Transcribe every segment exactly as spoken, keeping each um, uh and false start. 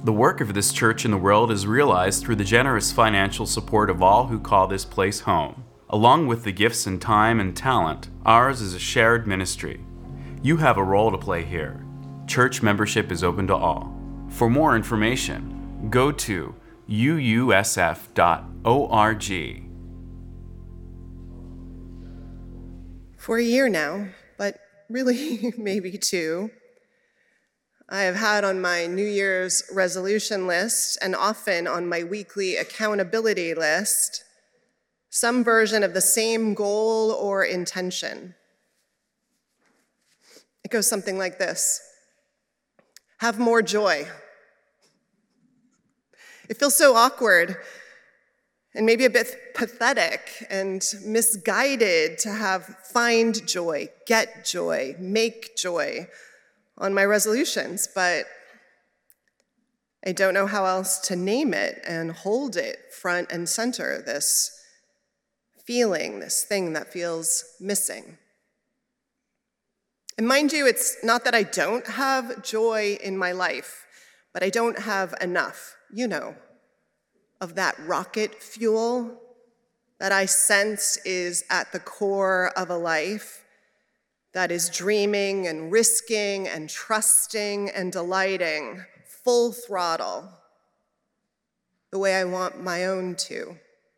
The work of this church in the world is realized through the generous financial support of all who call this place home. Along with the gifts and time and talent, ours is a shared ministry. You have a role to play here. Church membership is open to all. For more information, go to u u s f dot org. For a year now, but really maybe two, I have had on my New Year's resolution list and often on my weekly accountability list some version of the same goal or intention. It goes something like this: have more joy. It feels so awkward and maybe a bit pathetic and misguided to have find joy, get joy, make joy on my resolutions, but I don't know how else to name it and hold it front and center, this feeling, this thing that feels missing. And mind you, it's not that I don't have joy in my life, but I don't have enough, you know, of that rocket fuel that I sense is at the core of a life that is dreaming and risking and trusting and delighting full throttle the way I want my own to.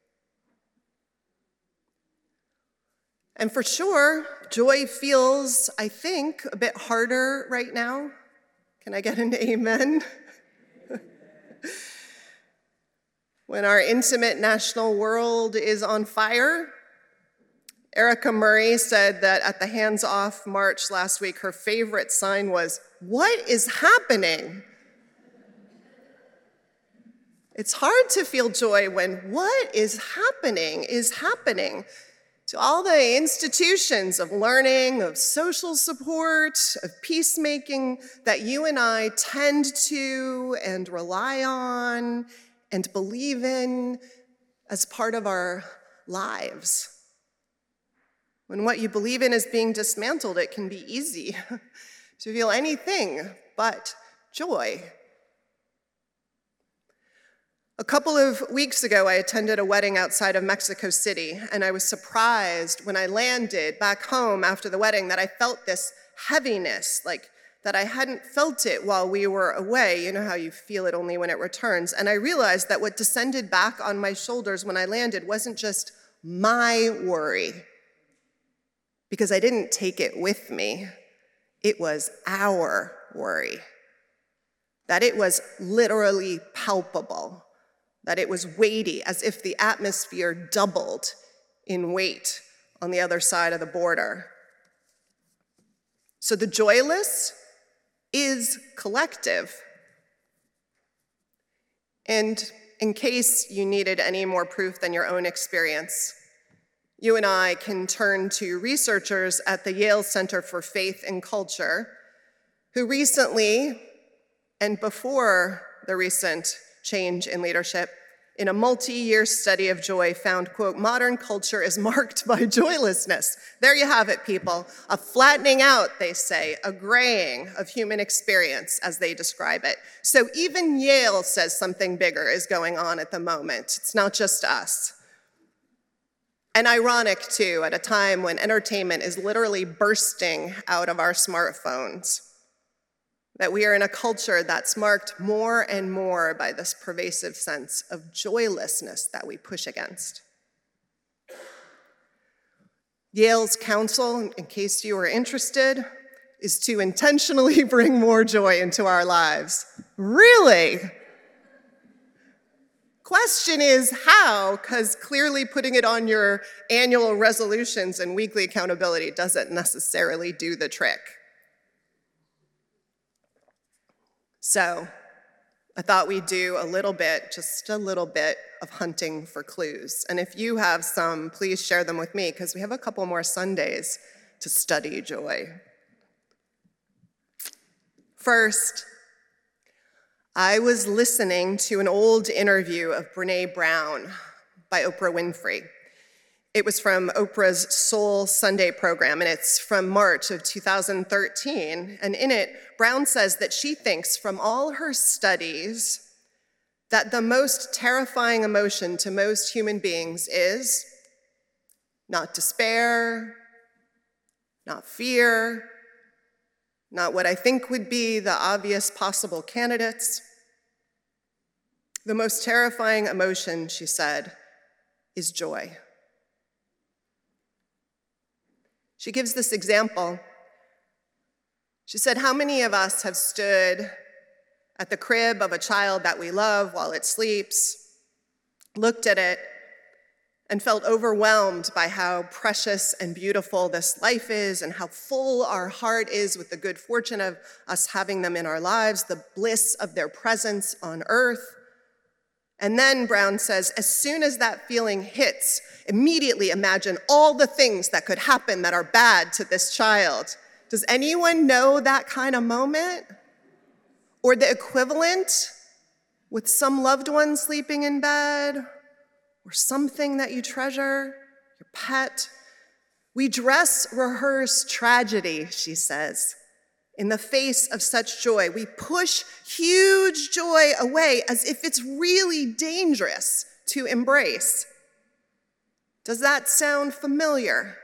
And for sure, joy feels, I think, a bit harder right now. Can I get an amen? When our intimate national world is on fire. Erica Murray said that at the Hands Off March last week, her favorite sign was, "What is happening?" It's hard to feel joy when what is happening is happening to all the institutions of learning, of social support, of peacemaking that you and I tend to and rely on and believe in as part of our lives. When what you believe in is being dismantled, it can be easy to feel anything but joy. A couple of weeks ago, I attended a wedding outside of Mexico City, and I was surprised when I landed back home after the wedding that I felt this heaviness, like that I hadn't felt it while we were away. You know how you feel it only when it returns. And I realized that what descended back on my shoulders when I landed wasn't just my worry, because I didn't take it with me. It was our worry. That it was literally palpable, that it was weighty, as if the atmosphere doubled in weight on the other side of the border. So the joyless is collective. And in case you needed any more proof than your own experience, you and I can turn to researchers at the Yale Center for Faith and Culture, who recently, and before the recent change in leadership, in a multi-year study of joy found, quote, modern culture is marked by joylessness. There you have it, people. A flattening out, they say, a graying of human experience, as they describe it. So even Yale says something bigger is going on at the moment. It's not just us. And ironic, too, at a time when entertainment is literally bursting out of our smartphones, that we are in a culture that's marked more and more by this pervasive sense of joylessness that we push against. Yale's counsel, in case you are interested, is to intentionally bring more joy into our lives. Really? Question is how, because clearly putting it on your annual resolutions and weekly accountability doesn't necessarily do the trick. So I thought we'd do a little bit, just a little bit of hunting for clues. And if you have some, please share them with me, because we have a couple more Sundays to study joy. First, I was listening to an old interview of Brené Brown by Oprah Winfrey. It was from Oprah's Soul Sunday program, and it's from March of two thousand thirteen. And in it, Brown says that she thinks from all her studies that the most terrifying emotion to most human beings is not despair, not fear, not what I think would be the obvious possible candidates. The most terrifying emotion, she said, is joy. She gives this example. She said, how many of us have stood at the crib of a child that we love while it sleeps, looked at it, and felt overwhelmed by how precious and beautiful this life is and how full our heart is with the good fortune of us having them in our lives, the bliss of their presence on earth. And then, Brown says, as soon as that feeling hits, immediately imagine all the things that could happen that are bad to this child. Does anyone know that kind of moment? Or the equivalent with some loved one sleeping in bed, or something that you treasure, your pet? We dress rehearse tragedy, she says. In the face of such joy, we push huge joy away as if it's really dangerous to embrace. Does that sound familiar?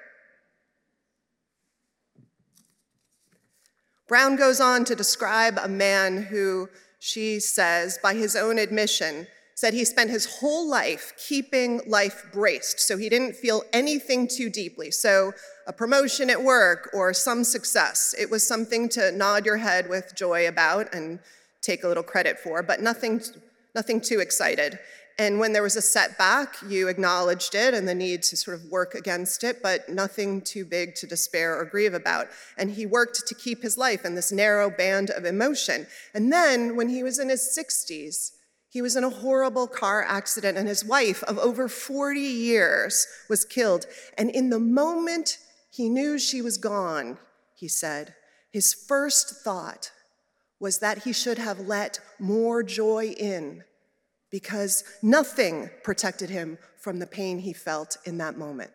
Brown goes on to describe a man who, she says, by his own admission, said he spent his whole life keeping life braced, so he didn't feel anything too deeply. So a promotion at work or some success, it was something to nod your head with joy about and take a little credit for, but nothing, nothing too excited. And when there was a setback, you acknowledged it and the need to sort of work against it, but nothing too big to despair or grieve about. And he worked to keep his life in this narrow band of emotion. And then when he was in his sixties, he was in a horrible car accident, and his wife of over forty years was killed. And in the moment he knew she was gone, he said, his first thought was that he should have let more joy in, because nothing protected him from the pain he felt in that moment.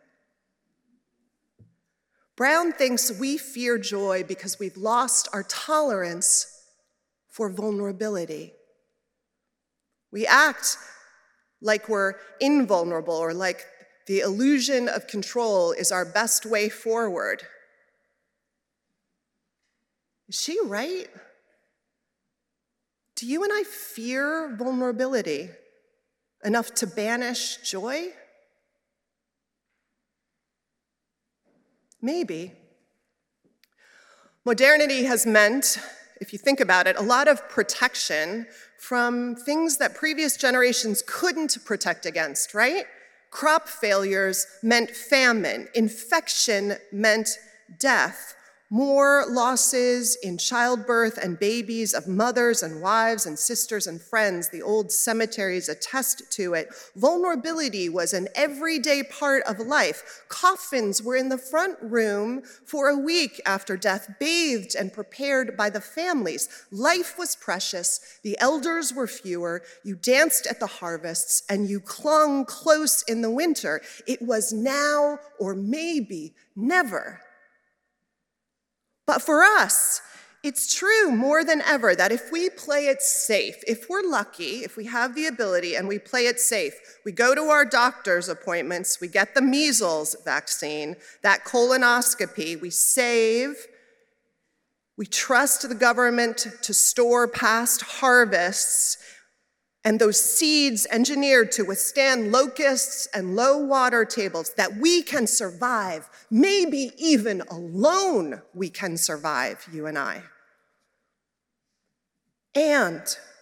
Brown thinks we fear joy because we've lost our tolerance for vulnerability. We act like we're invulnerable or like the illusion of control is our best way forward. Is she right? Do you and I fear vulnerability enough to banish joy? Maybe. Modernity has meant, if you think about it, a lot of protection from things that previous generations couldn't protect against, right? Crop failures meant famine. Infection meant death. More losses in childbirth and babies of mothers and wives and sisters and friends. The old cemeteries attest to it. Vulnerability was an everyday part of life. Coffins were in the front room for a week after death, bathed and prepared by the families. Life was precious. The elders were fewer. You danced at the harvests and you clung close in the winter. It was now or maybe never. But for us, it's true more than ever that if we play it safe, if we're lucky, if we have the ability and we play it safe, we go to our doctor's appointments, we get the measles vaccine, that colonoscopy, we save, we trust the government to store past harvests, and those seeds engineered to withstand locusts and low water tables, that we can survive. Maybe even alone we can survive, you and I. And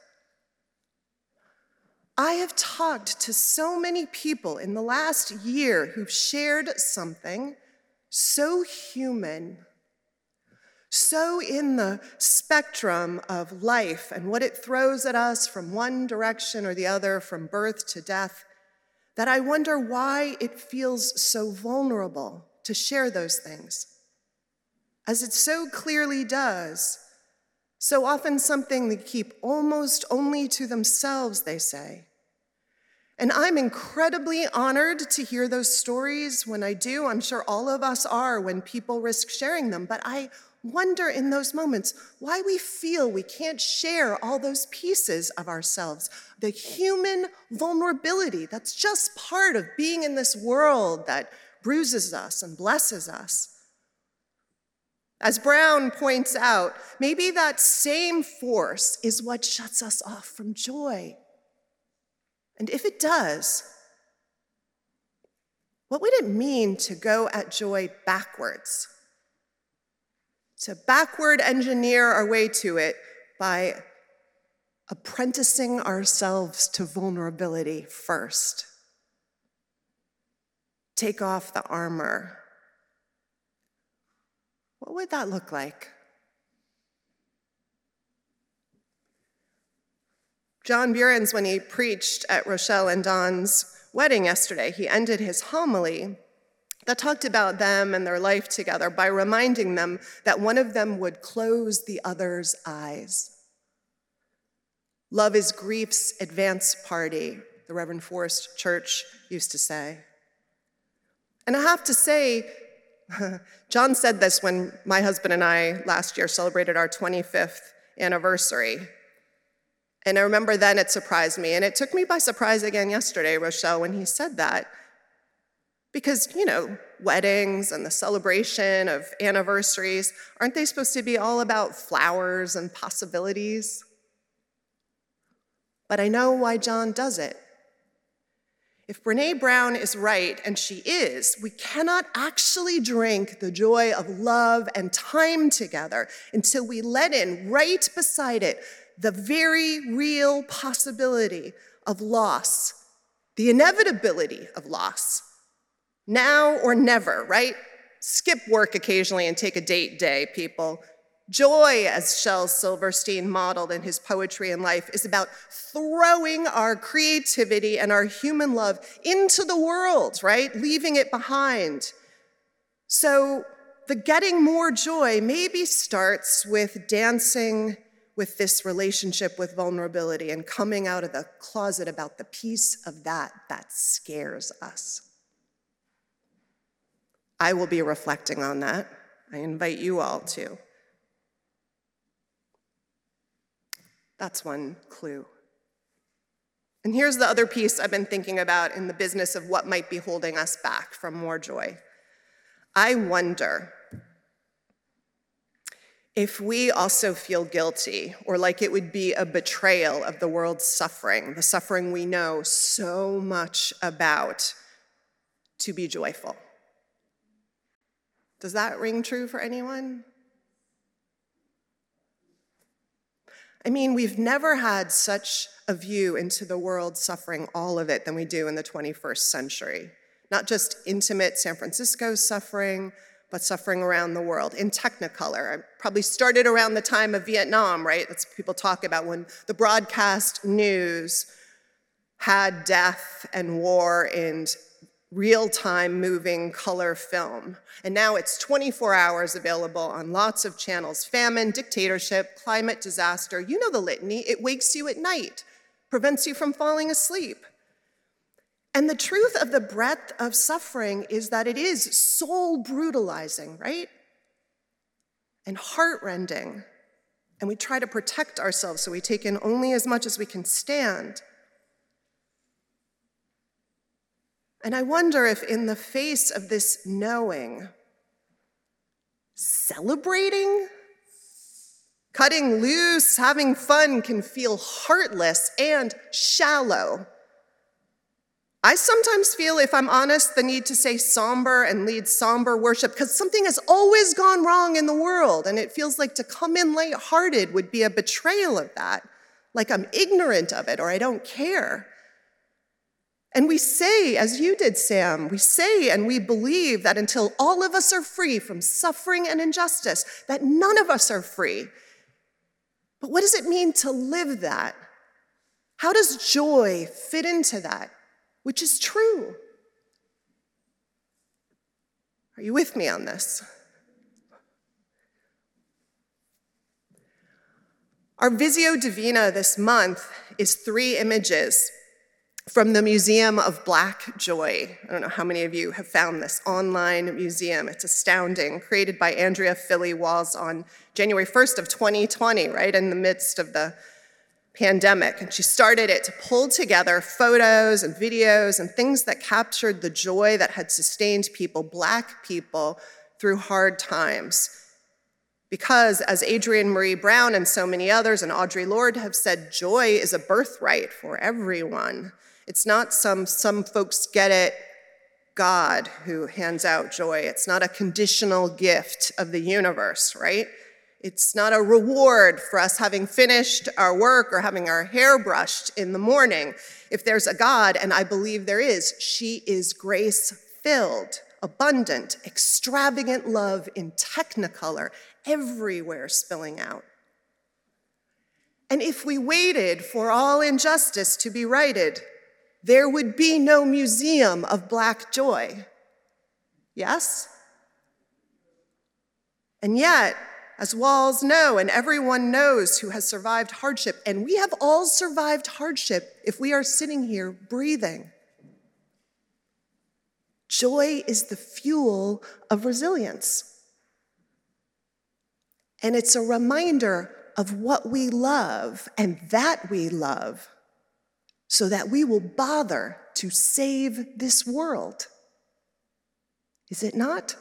I have talked to so many people in the last year who've shared something so human, so in the spectrum of life and what it throws at us from one direction or the other, from birth to death, that I wonder why it feels so vulnerable to share those things, as it so clearly does. So often something they keep almost only to themselves, they say. And I'm incredibly honored to hear those stories. When I do, I'm sure all of us are when people risk sharing them. But I wonder in those moments why we feel we can't share all those pieces of ourselves, the human vulnerability that's just part of being in this world that bruises us and blesses us. As Brown points out, maybe that same force is what shuts us off from joy. And if it does, what would it mean to go at joy backwards? To backward engineer our way to it by apprenticing ourselves to vulnerability first. Take off the armor. What would that look like? John Burens, when he preached at Rochelle and Don's wedding yesterday, he ended his homily that talked about them and their life together by reminding them that one of them would close the other's eyes. Love is grief's advance party, the Reverend Forrest Church used to say. And I have to say, John said this when my husband and I last year celebrated our twenty-fifth anniversary. And I remember then it surprised me, and it took me by surprise again yesterday, Rochelle, when he said that. Because, you know, weddings and the celebration of anniversaries, aren't they supposed to be all about flowers and possibilities? But I know why John does it. If Brené Brown is right, and she is, we cannot actually drink the joy of love and time together until we let in, right beside it, the very real possibility of loss, the inevitability of loss. Now or never, right? Skip work occasionally and take a date day, people. Joy, as Shel Silverstein modeled in his Poetry and Life, is about throwing our creativity and our human love into the world, right? Leaving it behind. So the getting more joy maybe starts with dancing with this relationship with vulnerability and coming out of the closet about the piece of that that scares us. I will be reflecting on that. I invite you all to. That's one clue. And here's the other piece I've been thinking about in the business of what might be holding us back from more joy. I wonder if we also feel guilty, or like it would be a betrayal of the world's suffering, the suffering we know so much about, to be joyful. Does that ring true for anyone? I mean, we've never had such a view into the world suffering, all of it, than we do in the twenty-first century. Not just intimate San Francisco suffering, but suffering around the world in Technicolor. I probably started around the time of Vietnam, right? That's what people talk about when the broadcast news had death and war in real-time moving color film. And now it's twenty-four hours available on lots of channels. Famine, dictatorship, climate disaster, you know the litany. It wakes you at night, prevents you from falling asleep. And the truth of the breadth of suffering is that it is soul brutalizing, right? And heart-rending. And we try to protect ourselves, so we take in only as much as we can stand. And I wonder if in the face of this knowing, celebrating, cutting loose, having fun can feel heartless and shallow. I sometimes feel, if I'm honest, the need to say somber and lead somber worship because something has always gone wrong in the world, and it feels like to come in lighthearted would be a betrayal of that, like I'm ignorant of it or I don't care. And we say, as you did, Sam, we say and we believe that until all of us are free from suffering and injustice, that none of us are free. But what does it mean to live that? How does joy fit into that? Which is true. Are you with me on this? Our Visio Divina this month is three images from the Museum of Black Joy. I don't know how many of you have found this online museum. It's astounding, created by Andrea Philly Walls on January first of twenty twenty, right in the midst of the pandemic. And she started it to pull together photos and videos and things that captured the joy that had sustained people, Black people, through hard times. Because, as Adrienne Maree Brown and so many others and Audre Lorde have said, joy is a birthright for everyone. It's not some, some folks get it, God who hands out joy. It's not a conditional gift of the universe, right? It's not a reward for us having finished our work or having our hair brushed in the morning. If there's a God, and I believe there is, she is grace-filled, abundant, extravagant love in technicolor, everywhere spilling out. And if we waited for all injustice to be righted, there would be no museum of Black joy. Yes? And yet, as Walls know, and everyone knows who has survived hardship, and we have all survived hardship if we are sitting here breathing, joy is the fuel of resilience. And it's a reminder of what we love and that we love, so that we will bother to save this world. Is it not?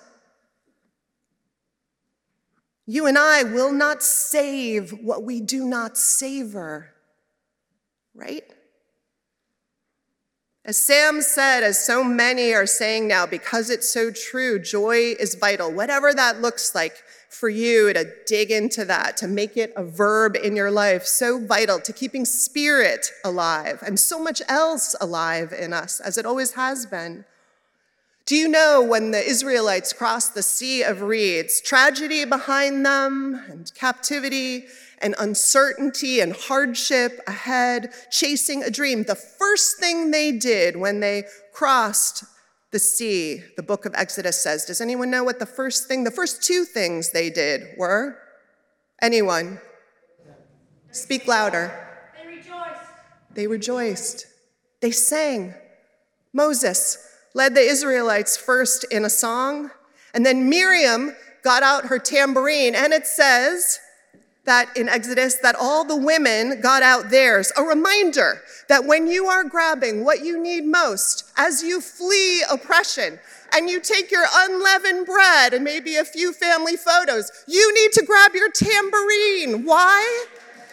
You and I will not save what we do not savor, right? As Sam said, as so many are saying now, because it's so true, joy is vital. Whatever that looks like for you, to dig into that, to make it a verb in your life, so vital to keeping spirit alive and so much else alive in us, as it always has been. Do you know when the Israelites crossed the Sea of Reeds, tragedy behind them and captivity and uncertainty and hardship ahead, chasing a dream, the first thing they did when they crossed the sea, the book of Exodus says, does anyone know what the first thing, the first two things they did were? Anyone? Speak louder. They rejoiced. They rejoiced. They sang. Moses led the Israelites first in a song, and then Miriam got out her tambourine, and it says that in Exodus that all the women got out theirs, a reminder that when you are grabbing what you need most, as you flee oppression, and you take your unleavened bread and maybe a few family photos, you need to grab your tambourine. Why?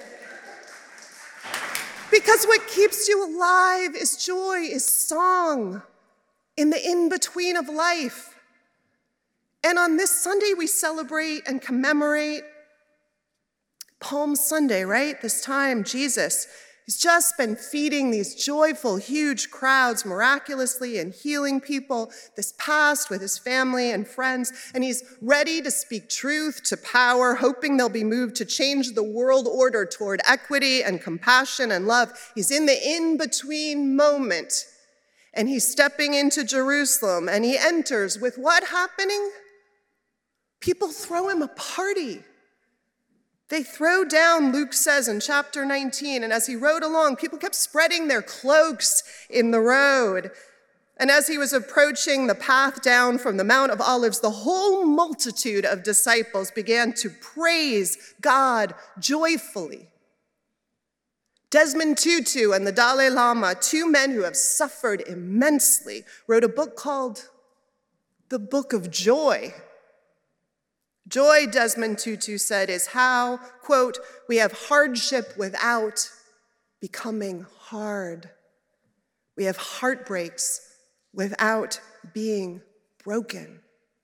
Because what keeps you alive is joy, is song in the in-between of life. And on this Sunday, we celebrate and commemorate Palm Sunday, right? This time, Jesus, he's just been feeding these joyful, huge crowds miraculously and healing people this past with his family and friends. And he's ready to speak truth to power, hoping they'll be moved to change the world order toward equity and compassion and love. He's in the in-between moment, and he's stepping into Jerusalem, and he enters with what happening? People throw him a party. They throw down, Luke says in chapter nineteen, and as he rode along, people kept spreading their cloaks in the road. And as he was approaching the path down from the Mount of Olives, the whole multitude of disciples began to praise God joyfully. Desmond Tutu and the Dalai Lama, two men who have suffered immensely, wrote a book called The Book of Joy. Joy, Desmond Tutu said, is how, quote, we have hardship without becoming hard. We have heartbreaks without being broken.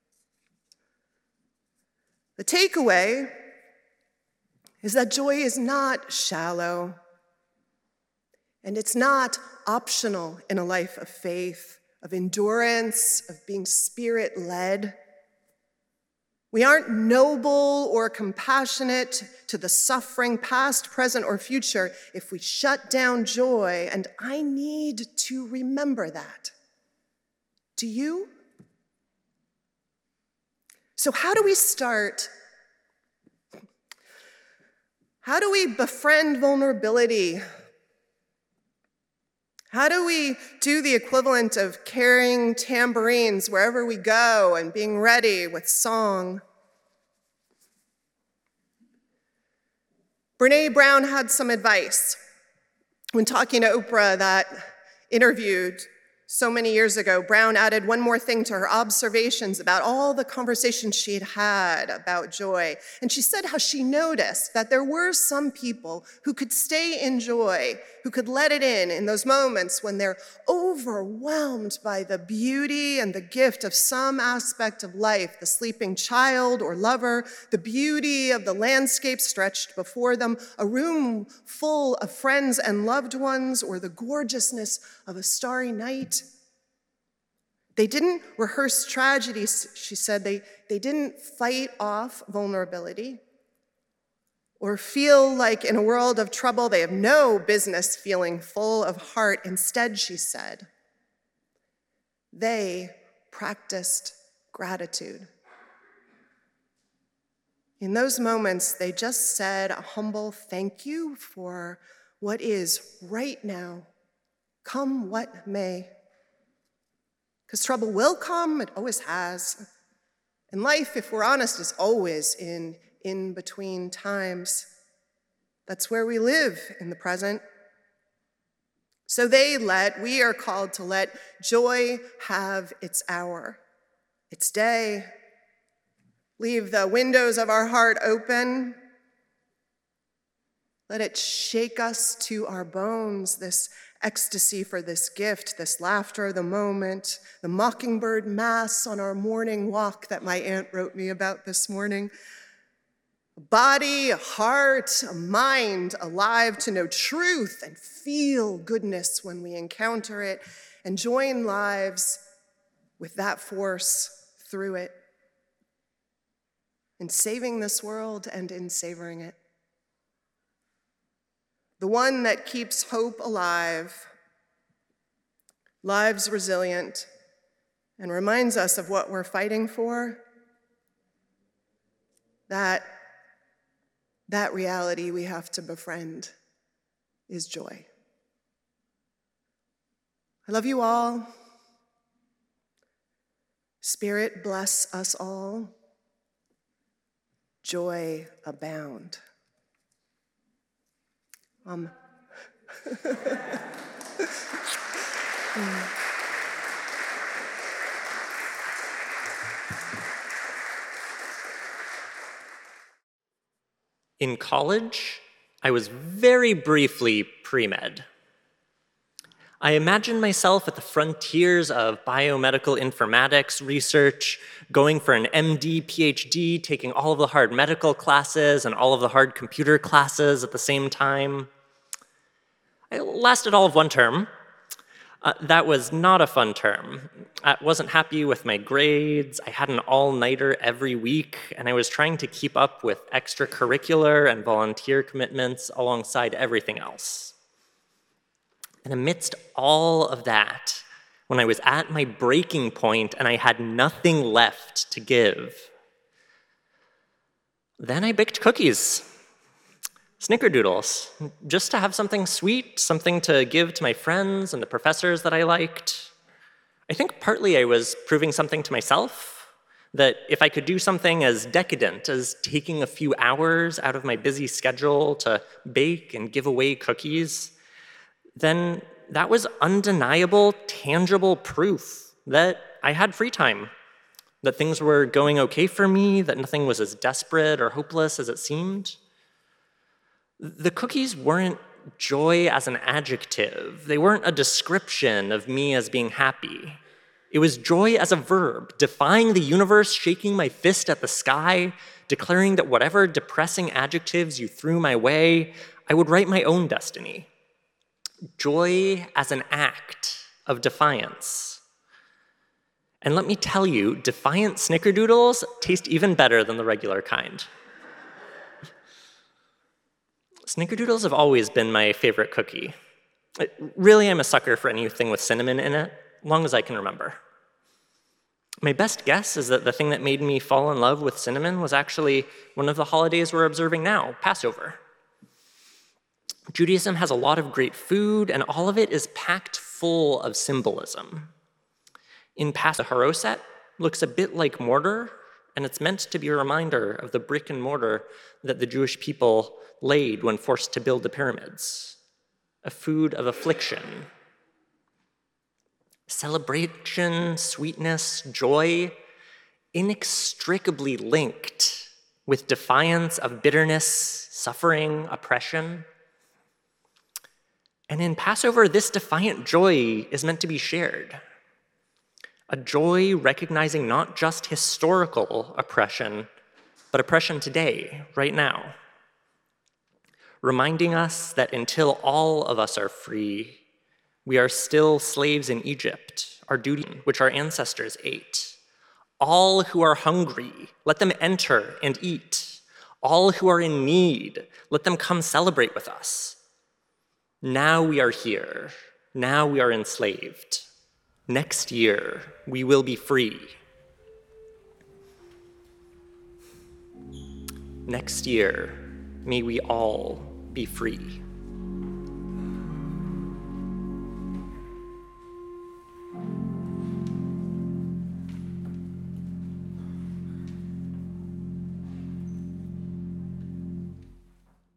The takeaway is that joy is not shallow, and it's not optional in a life of faith, of endurance, of being spirit-led. We aren't noble or compassionate to the suffering, past, present, or future, if we shut down joy, and I need to remember that. Do you? So how do we start? How do we befriend vulnerability? How do we do the equivalent of carrying tambourines wherever we go and being ready with song? Brené Brown had some advice when talking to Oprah that interviewed so many years ago. Brown added one more thing to her observations about all the conversations she had had about joy. And she said how she noticed that there were some people who could stay in joy, who could let it in in those moments when they're overwhelmed by the beauty and the gift of some aspect of life, the sleeping child or lover, the beauty of the landscape stretched before them, a room full of friends and loved ones, or the gorgeousness of a starry night. They didn't rehearse tragedy, she said. They, they didn't fight off vulnerability or feel like in a world of trouble they have no business feeling full of heart. Instead, she said, they practiced gratitude. In those moments, they just said a humble thank you for what is right now, come what may. Because trouble will come, it always has. And life, if we're honest, is always in in-between times. That's where we live in the present. So they let, we are called to let joy have its hour, its day. Leave the windows of our heart open. Let it shake us to our bones, this ecstasy for this gift, this laughter of the moment, the mockingbird mass on our morning walk that my aunt wrote me about this morning. A body, a heart, a mind alive to know truth and feel goodness when we encounter it, and join lives with that force through it, in saving this world and in savoring it. The one that keeps hope alive, lives resilient, and reminds us of what we're fighting for, that, that reality we have to befriend is joy. I love you all. Spirit bless us all. Joy abound. Um. In college, I was very briefly pre-med. I imagined myself at the frontiers of biomedical informatics research, going for an M D, P H D, taking all of the hard medical classes and all of the hard computer classes at the same time. I lasted all of one term. Uh, that was not a fun term. I wasn't happy with my grades. I had an all-nighter every week, and I was trying to keep up with extracurricular and volunteer commitments alongside everything else. And amidst all of that, when I was at my breaking point and I had nothing left to give, then I baked cookies. Snickerdoodles, just to have something sweet, something to give to my friends and the professors that I liked. I think partly I was proving something to myself, that if I could do something as decadent as taking a few hours out of my busy schedule to bake and give away cookies, then that was undeniable, tangible proof that I had free time, that things were going okay for me, that nothing was as desperate or hopeless as it seemed. The cookies weren't joy as an adjective. They weren't a description of me as being happy. It was joy as a verb, defying the universe, shaking my fist at the sky, declaring that whatever depressing adjectives you threw my way, I would write my own destiny. Joy as an act of defiance. And let me tell you, defiant snickerdoodles taste even better than the regular kind. Snickerdoodles have always been my favorite cookie. Really, I'm a sucker for anything with cinnamon in it, long as I can remember. My best guess is that the thing that made me fall in love with cinnamon was actually one of the holidays we're observing now, Passover. Judaism has a lot of great food, and all of it is packed full of symbolism. In Passover, the haroset looks a bit like mortar, and it's meant to be a reminder of the brick and mortar that the Jewish people laid when forced to build the pyramids, a food of affliction. Celebration, sweetness, joy, inextricably linked with defiance of bitterness, suffering, oppression. And in Passover, this defiant joy is meant to be shared. A joy recognizing not just historical oppression, but oppression today, right now. Reminding us that until all of us are free, we are still slaves in Egypt, our duty, which our ancestors ate. All who are hungry, let them enter and eat. All who are in need, let them come celebrate with us. Now we are here. Now we are enslaved. Next year, we will be free. Next year, may we all be free.